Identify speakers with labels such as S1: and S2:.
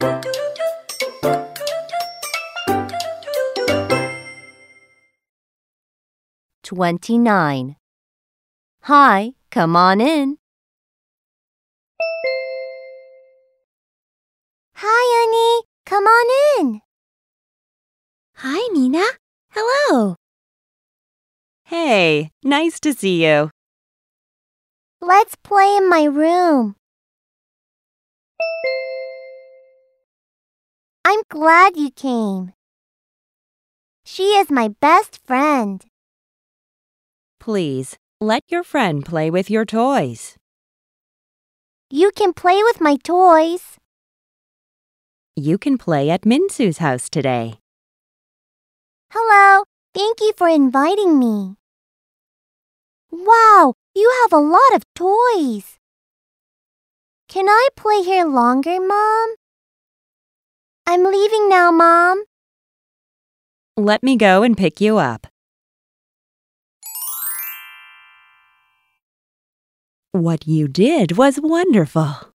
S1: 29. Hi, come on in.
S2: Hi, Annie. Come on in.
S3: Hi, Nina. Hello.
S4: Hey, nice to see you.
S2: Let's play in my room. I'm glad you came. She is my best friend.
S4: Please, let your friend play with your toys.
S2: You can play with my toys.
S4: You can play at Minsu's house today.
S2: Hello. Thank you for inviting me. Wow, you have a lot of toys. Can I play here longer, Mom? I'm leaving now, Mom.
S4: Let me go and pick you up. What you did was wonderful.